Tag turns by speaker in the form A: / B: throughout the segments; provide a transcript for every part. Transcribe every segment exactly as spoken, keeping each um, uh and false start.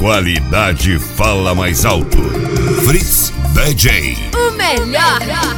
A: qualidade fala mais alto. Fritz D J,
B: o melhor.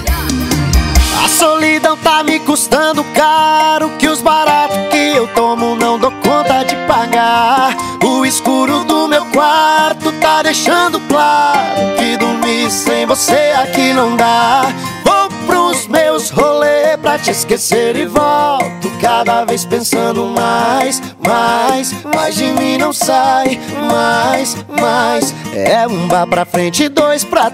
C: A solidão tá me custando caro, que os baratos que eu tomo não dou conta de pagar. O escuro do meu quarto tá deixando claro que dormir sem você aqui não dá. Vou pros meus rolês pra te esquecer e volto cada vez pensando mais, mais, mais de mim não sai, mais, mais. É um bar pra frente e dois pra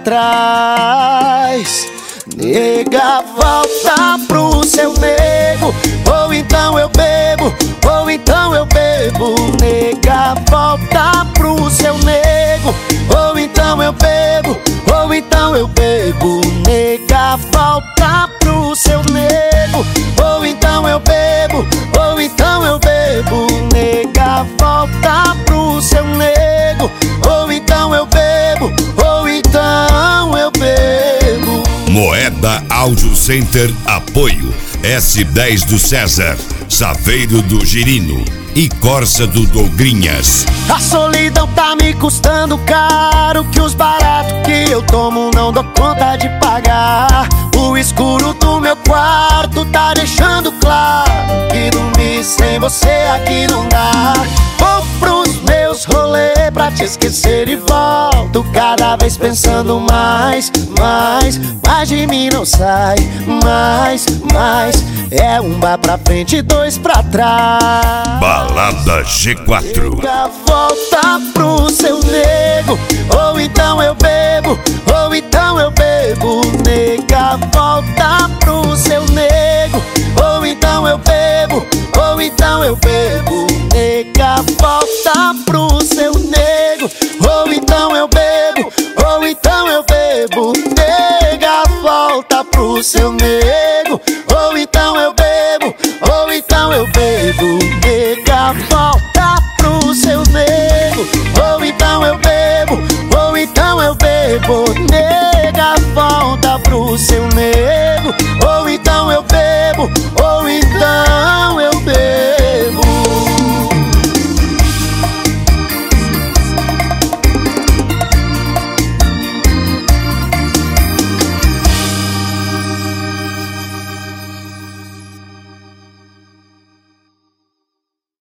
C: trás. Nega, volta pro seu nego, ou então eu bebo, ou então eu bebo. Nega, volta pro seu nego, ou então eu bebo, ou então eu bebo. Nega, volta pro seu nego, ou então eu bebo, ou então eu bebo. Nega, volta pro seu nego, ou então eu bebo, ou então eu bebo.
A: Moeda Audio Center, apoio S dez do César, Saveiro do Girino e Corsa do Dogrinhas.
C: A solidão tá me custando caro, que os baratos que eu tomo não dou conta de pagar. O escuro do meu quarto tá deixando claro que dormir sem você aqui não dá. Vou pros meus rolês pra te esquecer e volto cada vez pensando mais, mais, mais de mim não sai, mais, mais. É um bar pra frente e dois pra trás.
A: Balada G quatro.
C: Nega, volta pro seu nego, ou então eu bebo, ou então eu bebo. Nega, volta pro seu nego, ou então eu bebo, ou então eu bebo. Nega, volta pro seu nego, ou então eu bebo, ou então eu bebo. Nega, volta pro seu nego, ou então eu bebo, ou então eu bebo. Nega, volta pro seu nego, ou então eu bebo, ou então eu bebo. Nega, volta pro seu nego.